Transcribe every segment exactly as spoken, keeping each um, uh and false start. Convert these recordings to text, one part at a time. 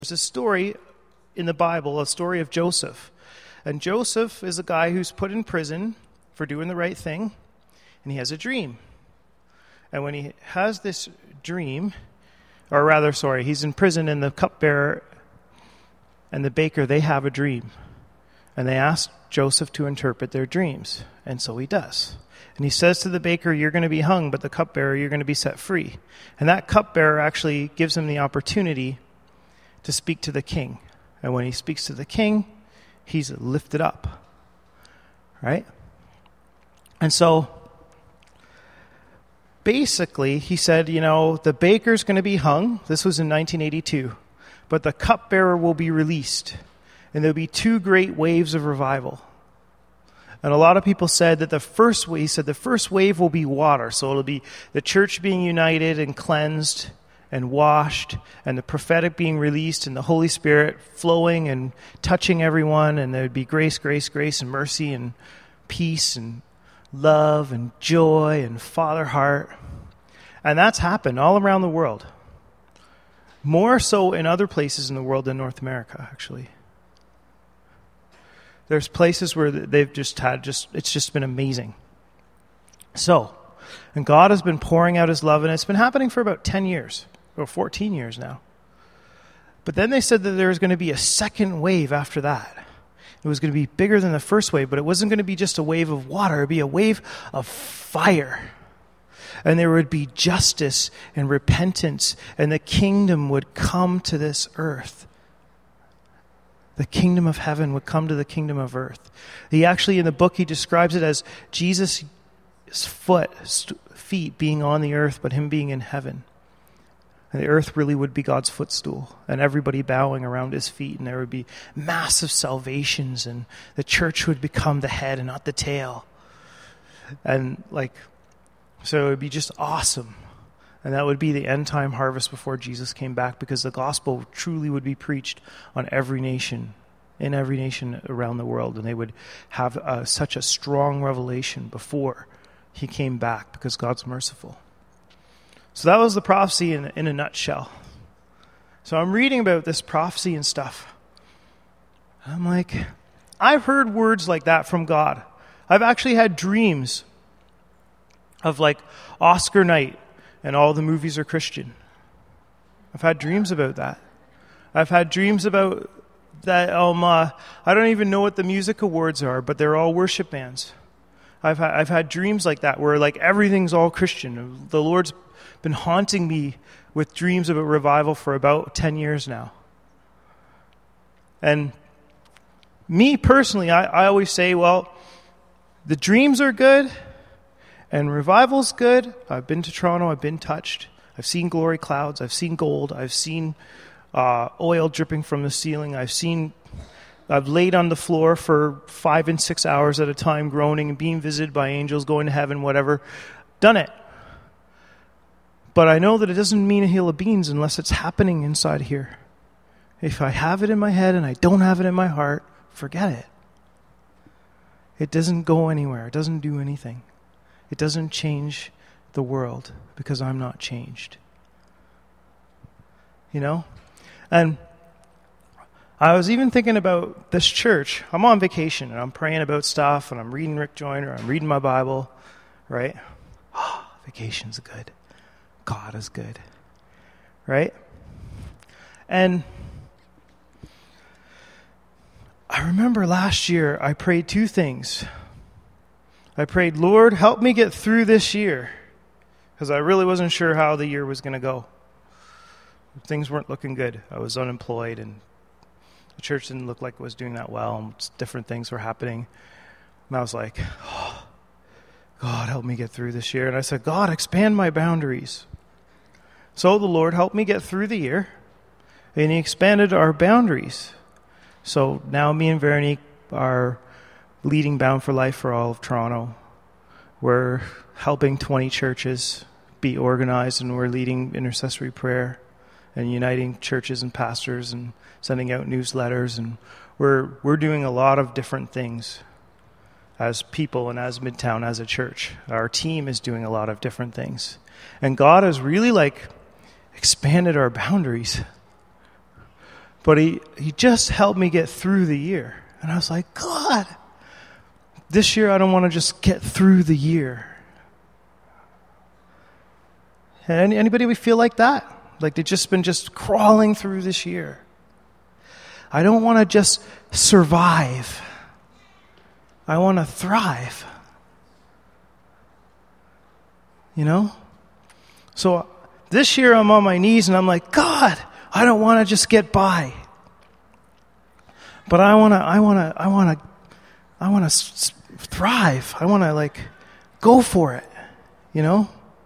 There's a story in the Bible, a story of Joseph. And Joseph is a guy who's put in prison for doing the right thing, and he has a dream. And when he has this dream, or rather, sorry, he's in prison, and the cupbearer and the baker, they have a dream. And they ask Joseph to interpret their dreams, and so he does. And he says to the baker, you're going to be hung, but the cupbearer, you're going to be set free. And that cupbearer actually gives him the opportunity to speak to the king. And when he speaks to the king, he's lifted up. Right? And so, basically, he said, you know, the baker's going to be hung. This was in nineteen eighty-two. But the cupbearer will be released. And there'll be two great waves of revival. And a lot of people said that the first wave, he said the first wave will be water. So it'll be the church being united and cleansed and washed, and the prophetic being released, and the Holy Spirit flowing and touching everyone, and there would be grace, grace, grace, and mercy, and peace, and love, and joy, and Father heart. And that's happened all around the world. More so in other places in the world than North America, actually. There's places where they've just had, just it's just been amazing. So, and God has been pouring out his love, and it's been happening for about ten years. Or fourteen years now. But then they said that there was going to be a second wave after that. It was going to be bigger than the first wave, but it wasn't going to be just a wave of water. It would be a wave of fire. And there would be justice and repentance, and the kingdom would come to this earth. The kingdom of heaven would come to the kingdom of earth. He actually, in the book, he describes it as Jesus' foot, feet being on the earth, but him being in heaven. And the earth really would be God's footstool, and everybody bowing around his feet, and there would be massive salvations, and the church would become the head and not the tail. And like, so it would be just awesome. And that would be the end time harvest before Jesus came back, because the gospel truly would be preached on every nation, in every nation around the world, and they would have uh, such a strong revelation before he came back, because God's merciful. So that was the prophecy in, in a nutshell. So I'm reading about this prophecy and stuff. I'm like, I've heard words like that from God. I've actually had dreams of like Oscar night and all the movies are Christian. I've had dreams about that. I've had dreams about that, um, uh, I don't even know what the music awards are, but they're all worship bands. I've had, I've had dreams like that where like everything's all Christian. The Lord's been haunting me with dreams of a revival for about ten years now. And me personally, I, I always say, well, the dreams are good and revival's good. I've been to Toronto, I've been touched. I've seen glory clouds, I've seen gold, I've seen uh, oil dripping from the ceiling, I've seen, I've laid on the floor for five and six hours at a time, groaning and being visited by angels, going to heaven, whatever. Done it. But I know that it doesn't mean a hill of beans unless it's happening inside here. If I have it in my head and I don't have it in my heart, forget it. It doesn't go anywhere. It doesn't do anything. It doesn't change the world because I'm not changed. You know? And I was even thinking about this church. I'm on vacation and I'm praying about stuff and I'm reading Rick Joyner. I'm reading my Bible, right? Oh, vacation's good. God is good, right? And I remember last year I prayed two things. I prayed, Lord, help me get through this year, because I really wasn't sure how the year was going to go. Things weren't looking good. I was unemployed, and the church didn't look like it was doing that well, and different things were happening. And I was like, oh, God, help me get through this year. And I said, God, expand my boundaries. So the Lord helped me get through the year, and he expanded our boundaries. So now me and Veronique are leading Bound for Life for all of Toronto. We're helping twenty churches be organized, and we're leading intercessory prayer and uniting churches and pastors and sending out newsletters. And we're we're doing a lot of different things as people and as Midtown, as a church. Our team is doing a lot of different things. And God has really like expanded our boundaries. But he, he just helped me get through the year. And I was like, God, this year I don't want to just get through the year. Any, anybody we feel like that? Like they've just been just crawling through this year. I don't want to just survive. I want to thrive. You know? So this year I'm on my knees and I'm like, God, I don't want to just get by. But I want to, I want to, I want to, I want to s- thrive. I want to like go for it, you know?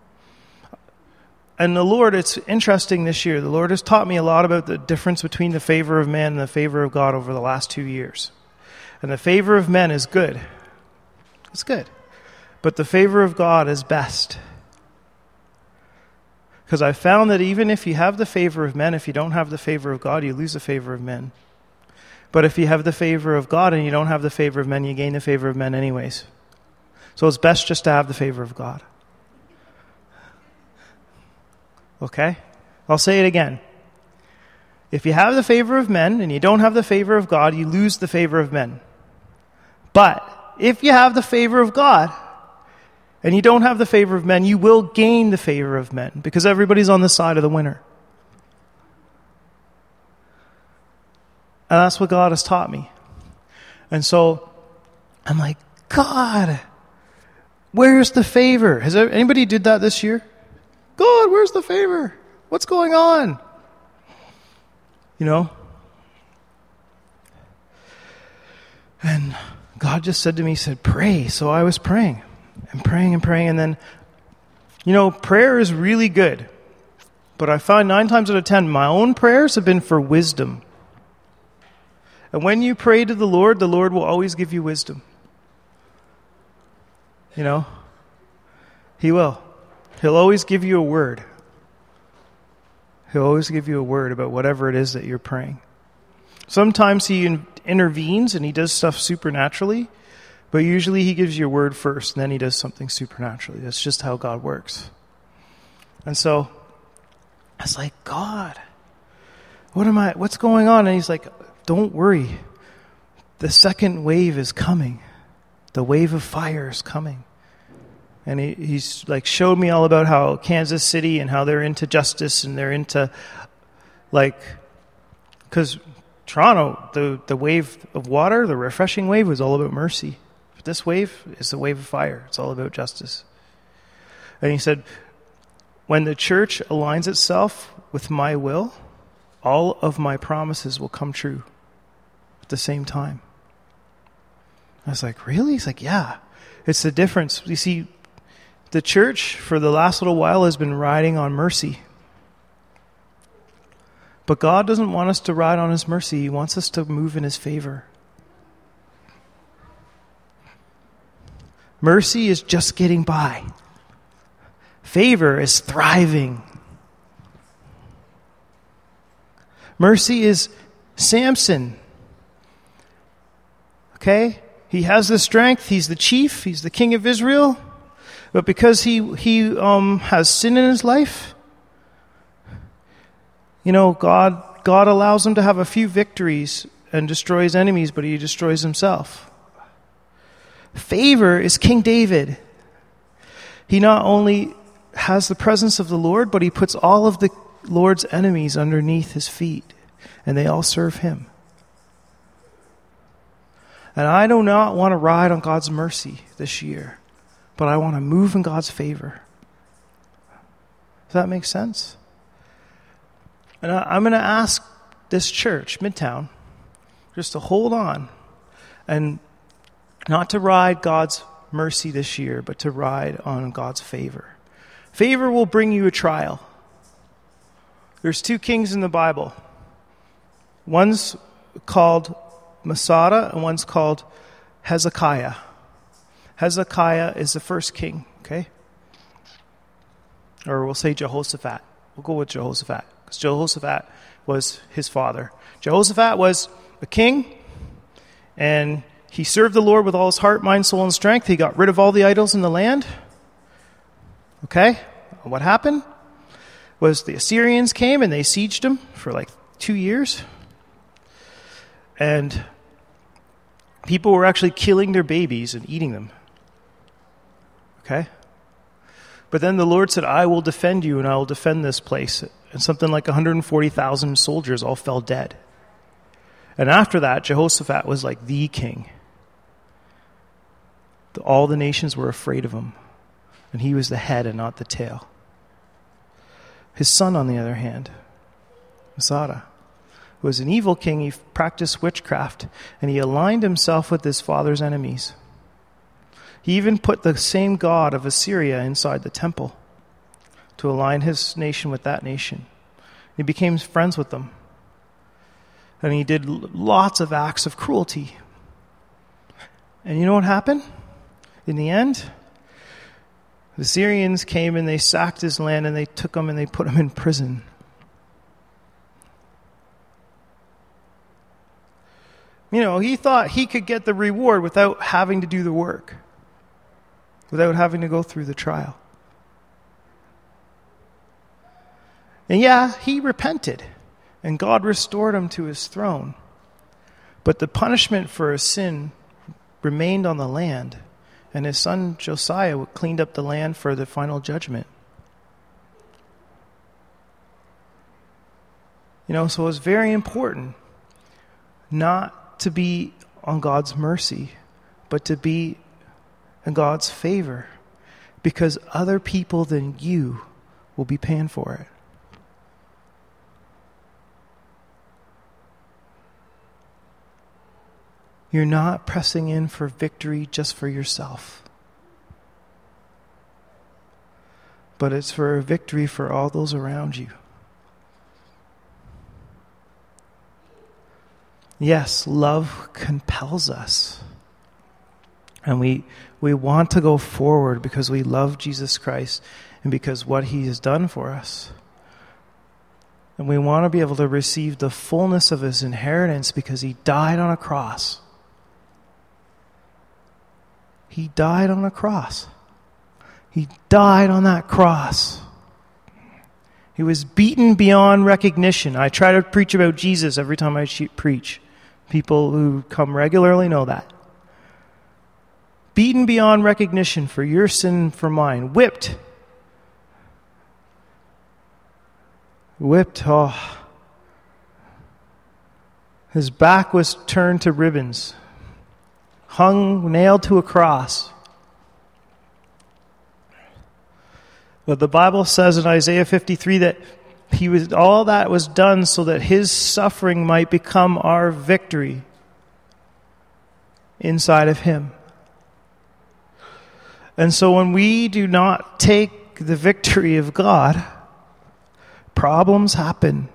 And the Lord, it's interesting this year. The Lord has taught me a lot about the difference between the favor of man and the favor of God over the last two years. And the favor of men is good. It's good. But the favor of God is best. Because I found that even if you have the favor of men, if you don't have the favor of God, you lose the favor of men. But if you have the favor of God and you don't have the favor of men, you gain the favor of men anyways. So it's best just to have the favor of God. Okay? I'll say it again. If you have the favor of men and you don't have the favor of God, you lose the favor of men. But if you have the favor of God and you don't have the favor of men, you will gain the favor of men because everybody's on the side of the winner. And that's what God has taught me. And so I'm like, God, where's the favor? Has there, anybody did that this year? God, where's the favor? What's going on? You know? And God just said to me, he said, pray. So I was praying and praying and praying. And then, you know, prayer is really good. But I find nine times out of ten, my own prayers have been for wisdom. And when you pray to the Lord, the Lord will always give you wisdom. You know? He will. He'll always give you a word. He'll always give you a word about whatever it is that you're praying. Sometimes he in- intervenes and he does stuff supernaturally, but usually he gives you a word first and then he does something supernaturally. That's just how God works. And so I was like, God, what am I, what's going on? And he's like, don't worry. The second wave is coming. The wave of fire is coming. And he, he's like showed me all about how Kansas City and how they're into justice and they're into like, because Toronto, the, the wave of water, the refreshing wave was all about mercy. But this wave is the wave of fire. It's all about justice. And he said, when the church aligns itself with my will, all of my promises will come true at the same time. I was like, really? He's like, yeah. It's the difference. You see, the church for the last little while has been riding on mercy. But God doesn't want us to ride on his mercy. He wants us to move in his favor. Mercy is just getting by. Favor is thriving. Mercy is Samson. Okay? He has the strength. He's the chief. He's the king of Israel. But because he he um, has sin in his life, you know, God God allows him to have a few victories and destroys enemies, but he destroys himself. Favor is King David. He not only has the presence of the Lord, but he puts all of the Lord's enemies underneath his feet, and they all serve him. And I do not want to ride on God's mercy this year, but I want to move in God's favor. Does that make sense? And I, I'm going to ask this church, Midtown, just to hold on and not to ride God's mercy this year, but to ride on God's favor. Favor will bring you a trial. There's two kings in the Bible. One's called Masada and one's called Hezekiah. Hezekiah is the first king, okay? Or we'll say Jehoshaphat. We'll go with Jehoshaphat, because Jehoshaphat was his father. Jehoshaphat was a king, and he served the Lord with all his heart, mind, soul, and strength. He got rid of all the idols in the land. Okay? What happened was the Assyrians came and they sieged him for like two years. And people were actually killing their babies and eating them. Okay? But then the Lord said, I will defend you and I will defend this place. And something like one hundred forty thousand soldiers all fell dead. And after that, Jehoshaphat was like the king. All the nations were afraid of him. And he was the head and not the tail. His son, on the other hand, Masada, was an evil king. He practiced witchcraft, and he aligned himself with his father's enemies. He even put the same god of Assyria inside the temple to align his nation with that nation. He became friends with them. And he did lots of acts of cruelty. And you know what happened? In the end, the Syrians came and they sacked his land and they took him and they put him in prison. You know, he thought he could get the reward without having to do the work, without having to go through the trial. And yeah, he repented, and God restored him to his throne. But the punishment for his sin remained on the land, and his son Josiah cleaned up the land for the final judgment. You know, so it's very important not to be on God's mercy, but to be in God's favor, because other people than you will be paying for it. You're not pressing in for victory just for yourself, but it's for a victory for all those around you. Yes, love compels us. And we we want to go forward because we love Jesus Christ and because what he has done for us. And we want to be able to receive the fullness of his inheritance because he died on a cross. He died on a cross. He died on that cross. He was beaten beyond recognition. I try to preach about Jesus every time I preach. People who come regularly know that. Beaten beyond recognition for your sin and for mine. Whipped. Whipped, oh. His back was turned to ribbons. Hung, nailed to a cross. But the Bible says in Isaiah fifty-three that he was all that was done so that his suffering might become our victory inside of him. And so when we do not take the victory of God, problems happen.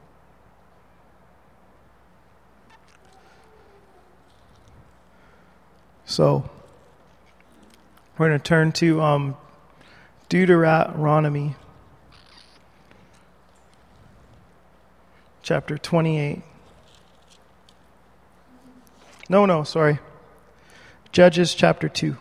So we're going to turn to um, Deuteronomy chapter twenty-eight. No, no, sorry. Judges chapter two.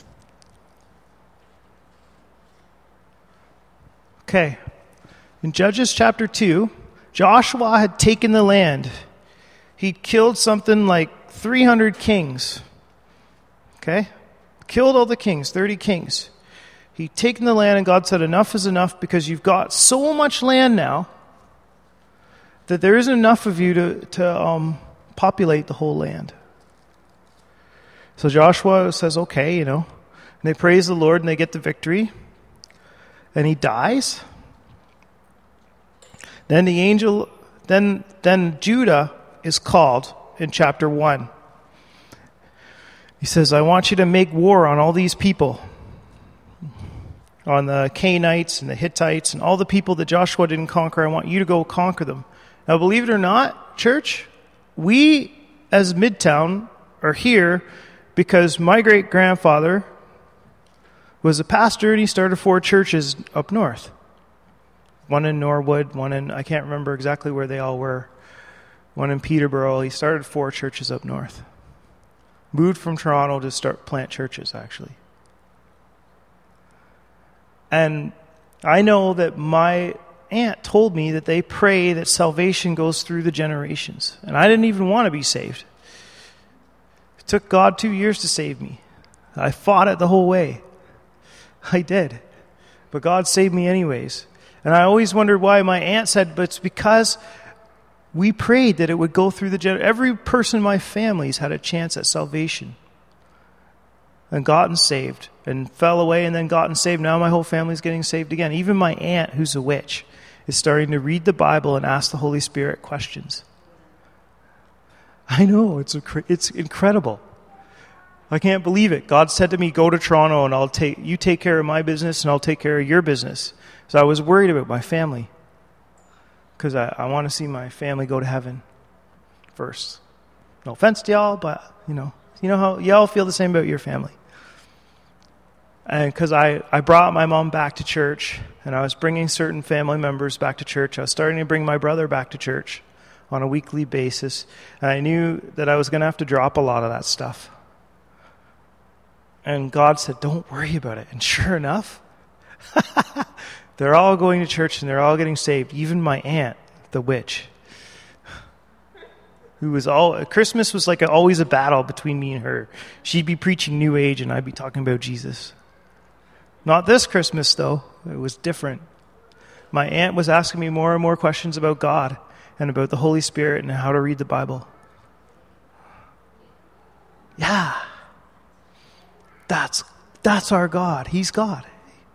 Okay. In Judges chapter two, Joshua had taken the land. He'd killed something like three hundred kings. Okay? Killed all the kings, thirty kings. He'd taken the land and God said, enough is enough because you've got so much land now that there isn't enough of you to, to um, populate the whole land. So Joshua says, okay, you know. And they praise the Lord and they get the victory. And he dies. Then the angel, then, then Judah is called in chapter one. He says, I want you to make war on all these people. On the Canaanites and the Hittites and all the people that Joshua didn't conquer. I want you to go conquer them. Now, believe it or not, church, we as Midtown are here because my great-grandfather was a pastor and he started four churches up north. One in Norwood, one in, I can't remember exactly where they all were. One in Peterborough. He started four churches up north. Moved from Toronto to start plant churches, actually. And I know that my aunt told me that they pray that salvation goes through the generations. And I didn't even want to be saved. It took God two years to save me. I fought it the whole way. I did. But God saved me anyways. And I always wondered why. My aunt said, but it's because we prayed that it would go through the generations. Every person in my family's had a chance at salvation. And gotten saved. And fell away and then gotten saved. Now my whole family's getting saved again. Even my aunt, who's a witch, is starting to read the Bible and ask the Holy Spirit questions. I know, it's a, it's incredible. I can't believe it. God said to me, go to Toronto and I'll take you take care of my business and I'll take care of your business. So I was worried about my family. Because I, I want to see my family go to heaven first. No offense to y'all, but you know, you know how y'all feel the same about your family. And because I, I brought my mom back to church, and I was bringing certain family members back to church. I was starting to bring my brother back to church on a weekly basis. And I knew that I was going to have to drop a lot of that stuff. And God said, don't worry about it. And sure enough, they're all going to church and they're all getting saved. Even my aunt, the witch, who was all, Christmas was like a, always a battle between me and her. She'd be preaching New Age and I'd be talking about Jesus. Not this Christmas, though. It was different. My aunt was asking me more and more questions about God and about the Holy Spirit and how to read the Bible. Yeah. That's that's our God. He's God.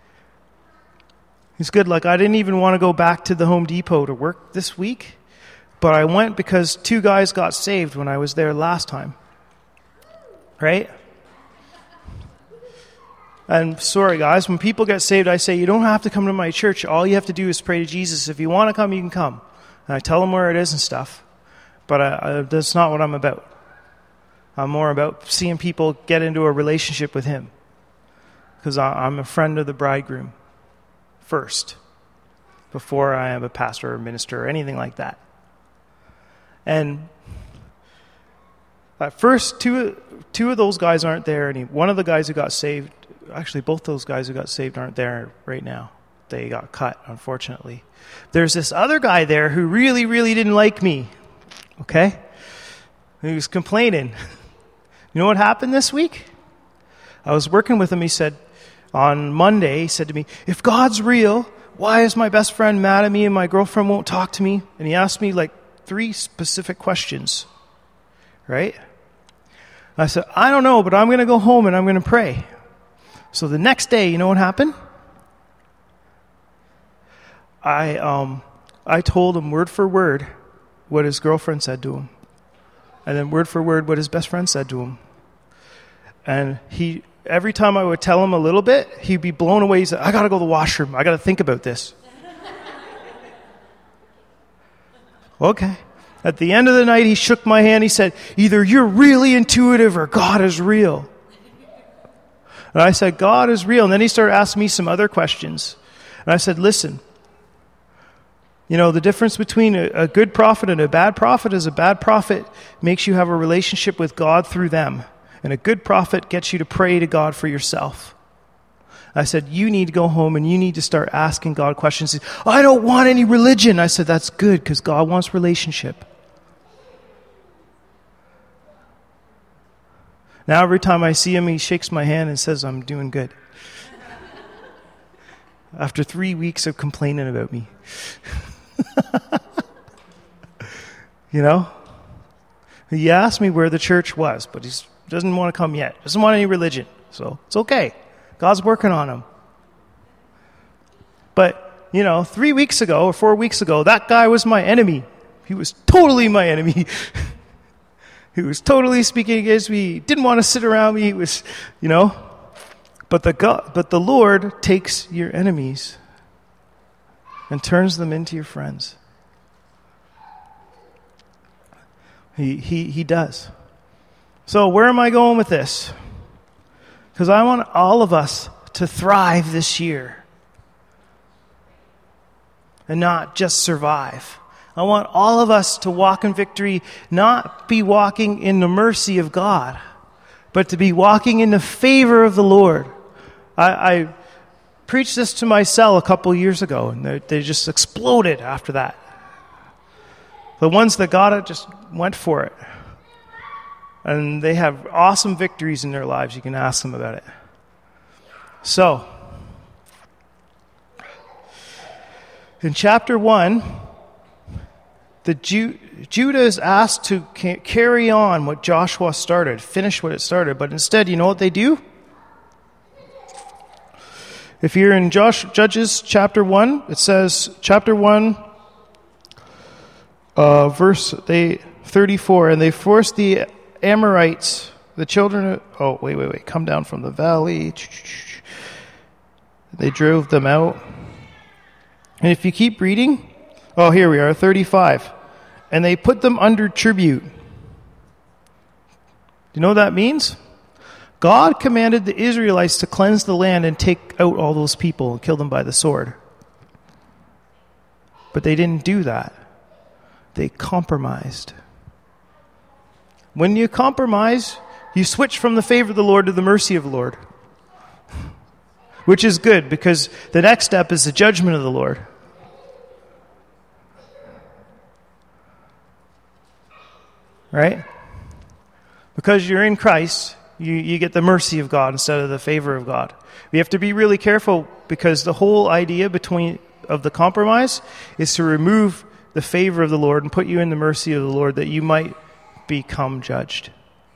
He's good. Like, I didn't even want to go back to the Home Depot to work this week, but I went because two guys got saved when I was there last time. Right? And sorry, guys, when people get saved, I say, you don't have to come to my church. All you have to do is pray to Jesus. If you want to come, you can come. And I tell them where it is and stuff. But I, I, that's not what I'm about. I'm more about seeing people get into a relationship with Him. Because I'm a friend of the bridegroom first, before I am a pastor or minister or anything like that. And at first, two, two of those guys aren't there. And one of the guys who got saved, actually both those guys who got saved aren't there right now. They got cut, unfortunately. There's this other guy there who really, really didn't like me. Okay? He was complaining. You know what happened this week? I was working with him. He said, on Monday, he said to me, if God's real, why is my best friend mad at me and my girlfriend won't talk to me? And he asked me like three specific questions. Right? I said, I don't know, but I'm going to go home and I'm going to pray. So the next day, you know what happened? I um I told him word for word what his girlfriend said to him. And then word for word what his best friend said to him. And he every time I would tell him a little bit, he'd be blown away. He said, I got to go to the washroom. I got to think about this. Okay. At the end of the night, he shook my hand. He said, either you're really intuitive or God is real. And I said, God is real. And then he started asking me some other questions. And I said, listen, you know, the difference between a, a good prophet and a bad prophet is a bad prophet makes you have a relationship with God through them. And a good prophet gets you to pray to God for yourself. I said, you need to go home and you need to start asking God questions. He said, I don't want any religion. I said, that's good because God wants relationship. Now every time I see him, he shakes my hand and says, I'm doing good. After three weeks of complaining about me. You know? He asked me where the church was, but he doesn't want to come yet. Doesn't want any religion. So it's okay. God's working on him. But, you know, three weeks ago or four weeks ago, that guy was my enemy. He was totally my enemy. He was totally speaking against me. He didn't want to sit around me. He was, you know. But the God, but the Lord takes your enemies and turns them into your friends. He he he does. So where am I going with this? Because I want all of us to thrive this year and not just survive. I want all of us to walk in victory, not be walking in the mercy of God, but to be walking in the favor of the Lord. I, I preached this to my cell a couple years ago, and they, they just exploded after that. The ones that got it just went for it. And they have awesome victories in their lives. You can ask them about it. So, in chapter one, the Ju- Judah is asked to ca- carry on what Joshua started, finish what it started. But instead, you know what they do? If you're in Josh, Judges chapter one, it says, chapter one, uh, verse they thirty-four, and they forced the Amorites, the children of, oh, wait, wait, wait, come down from the valley. They drove them out. And if you keep reading, oh, here we are, thirty-five. And they put them under tribute. Do you know what that means? God commanded the Israelites to cleanse the land and take out all those people and kill them by the sword. But they didn't do that. They compromised. When you compromise, you switch from the favor of the Lord to the mercy of the Lord. Which is good, because the next step is the judgment of the Lord. Right? Because you're in Christ, you, you get the mercy of God instead of the favor of God. We have to be really careful, because the whole idea between of the compromise is to remove the favor of the Lord and put you in the mercy of the Lord, that you might become judged.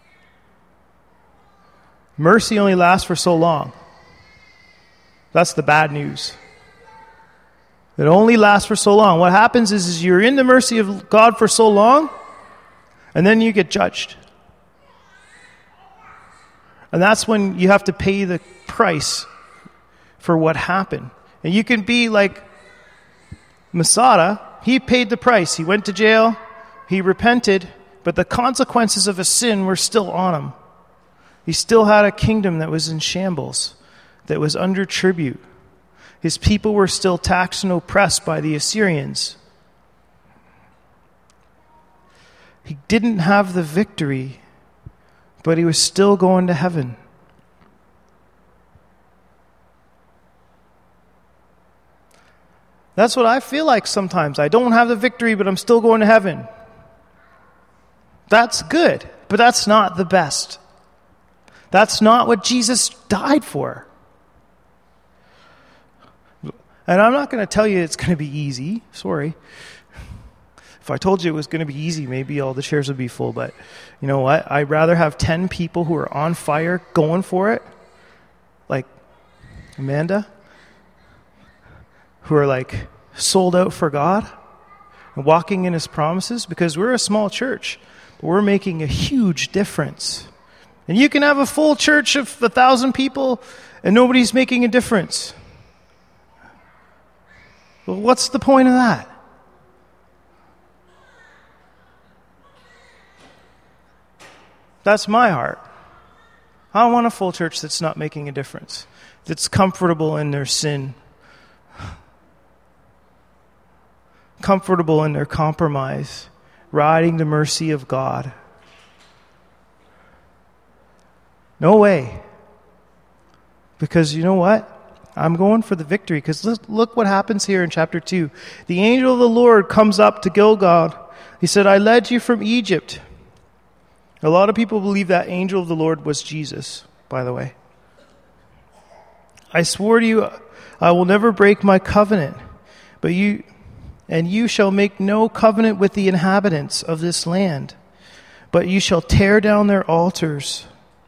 Mercy only lasts for so long. That's the bad news. It only lasts for so long. What happens is, is you're in the mercy of God for so long, and then you get judged. And that's when you have to pay the price for what happened. And you can be like Masada. He paid the price. He went to jail. He repented. But the consequences of his sin were still on him. He still had a kingdom that was in shambles, that was under tribute. His people were still taxed and oppressed by the Assyrians. He didn't have the victory, but he was still going to heaven. That's what I feel like sometimes. I don't have the victory, but I'm still going to heaven. That's good, but that's not the best. That's not what Jesus died for. And I'm not going to tell you it's going to be easy. Sorry. If I told you it was going to be easy, maybe all the chairs would be full. But you know what? I'd rather have ten people who are on fire going for it, like Amanda, who are like sold out for God and walking in his promises, because we're a small church, but we're making a huge difference. And you can have a full church of a thousand people and nobody's making a difference. Well, what's the point of that? That's my heart. I don't want a full church that's not making a difference, that's comfortable in their sin, comfortable in their compromise, riding the mercy of God. No way. Because you know what? I'm going for the victory. Because look, look what happens here in chapter two. The angel of the Lord comes up to Gilgal. He said, I led you from Egypt. A lot of people believe that angel of the Lord was Jesus, by the way. I swore to you, I will never break my covenant, but you, and you shall make no covenant with the inhabitants of this land, but you shall tear down their altars.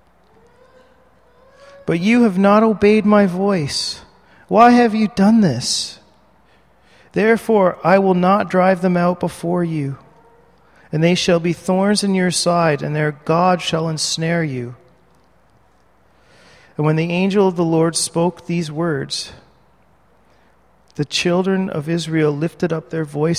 But you have not obeyed my voice. Why have you done this? Therefore, I will not drive them out before you. And they shall be thorns in your side, and their God shall ensnare you. And when the angel of the Lord spoke these words, the children of Israel lifted up their voice